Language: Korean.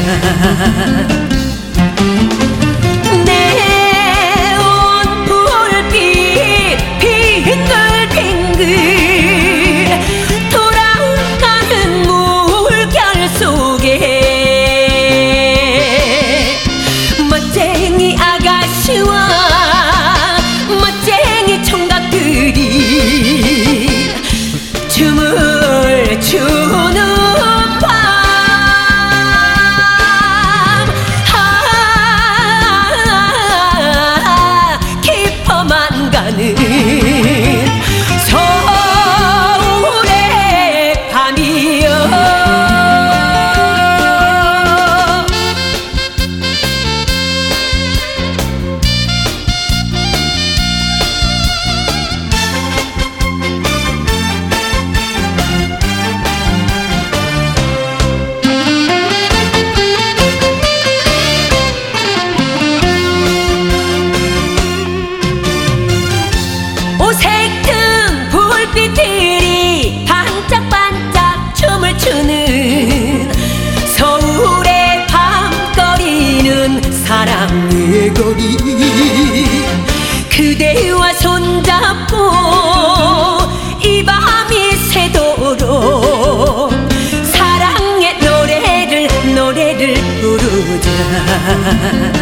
네온 불빛 빙글빙글 돌아가는 물결 속에 멋쟁이 아가씨와 멋쟁이 총각들이 춤을 추는 밤 깊어만 가는 서울의 밤이여. 오색등 불빛들이 반짝반짝 춤을 추는 서울의 밤거리는 사랑의 거리. 그대와 손잡고 이 밤이 새도록 사랑의 노래를 부르자.